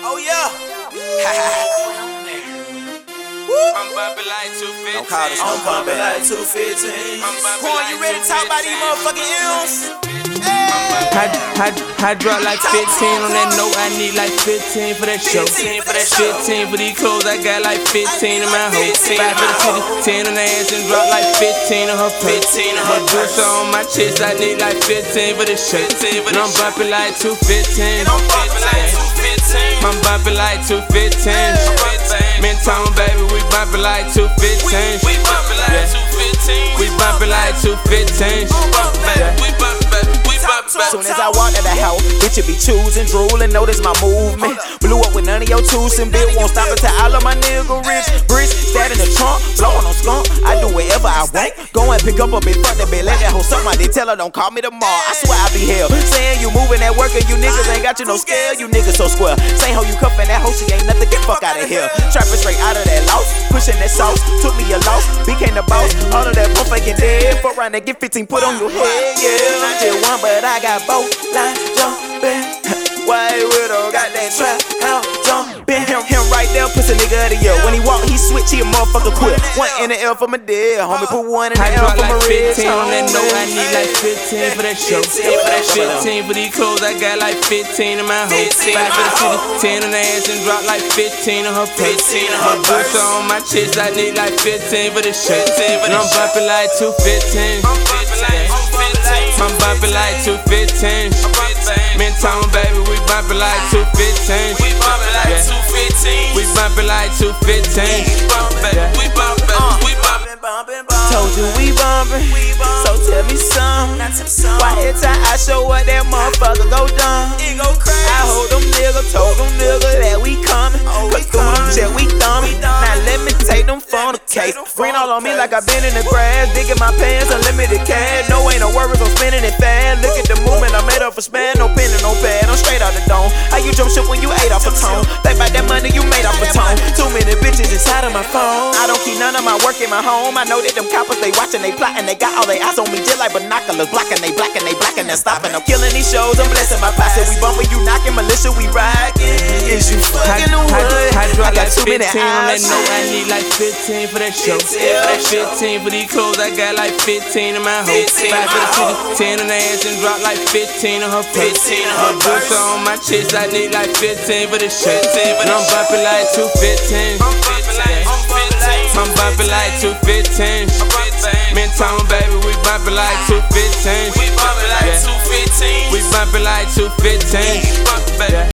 Oh yeah. I'm bumping like 215. Don't call this, I'm bumping like 215. Quan, you ready to talk about these motherfucking M's? I drop like 15 on that note, I need like 15 for that show. 15 for these clothes, I got like 15 in my hoe. 5 for the city, 10 on the ass and drop like 15 on her purse. My boots on my chest, I need like 15 for the shirt. And I'm bumping like 215. I'm bumping like 215. Me and Tom, baby, we bumping like 215. We bumping like 215. We bumping like 215. Soon as I walked out the house, bitch, you be choosing, drooling, notice my movement. Blew up with none of your tools and bitch, won't stop until all of my nigga rich. Bricks, sat in the trunk, blowing on skunk. I do whatever I want. Go and pick up a bitch, fuck that bitch, let that hoe suck my dick. Tell her don't call me tomorrow. I swear I be hell. Saying you moving that work and you niggas ain't got you no scale. You niggas so square. Same hoe you cuffin' that hoe, she ain't nothing. Get fuck out of here. Trapping straight out of that loss, pushing that sauce. Took me a loss, became the boss. All of that motherfucking dead. Fuck around and get 15 put on your head. Yeah, not just one, but I got both lines jumping. White Widow got that trap out jumping. Him right there, pussy nigga of the year. When he walk, he switch, he a motherfucker quit. One in the L for my dead, homie. Put one in the L for my red. 15 on that note, I need like 15 for that show. 15 for these clothes, I got like 15 in my hoe. 5 for the city, 10 on the ass and drop like 15 on her purse. My boots on my chest, I need like 15 for the shirt. And I'm bumping like 215. I'm bumping like 215. Me and Tom, baby, we bumping like 215. We bumping like 215. We bumping like 215. We bumping. Told you we bumpin', so tell me something. Why every time I show up, that motherfucker go dumb? I hold them niggas, told them niggas that we comin'. Cause through them check, we thumbin'. Now let me take them phone the case. Green all on me like I been in the grass. Digging my pants, unlimited cash. No ain't no worries, I'm spinning it fast. Look at the movement, I made up for span. No pen and no pad, I'm straight out the dome. How you jump shit when you ate off a tone? Think about that money you made off a tone. Too many bitches inside of my phone. I don't keep none of my work in my home. I know that them coppers, they watching, they plotting, they got all they eyes on me just like binoculars. Blocking, they blacking, they're stopping. I'm killing these shows, I'm blessing my posse. We bumping, you knocking, militia, we rocking. Is you fucking the wood? I got too many eyes. I need like 15 for that show. 15 for these clothes, I got like 15 in my hoe. 5 for the city, 10 on the ass and drop like 15 on her purse. My boots on my chest, I need like 15 for the shirt. And I'm bumping like 215. I'm bumping like 215. Me and Tom, baby, we bumping like 215. We bumping like 215. We bumping like 215.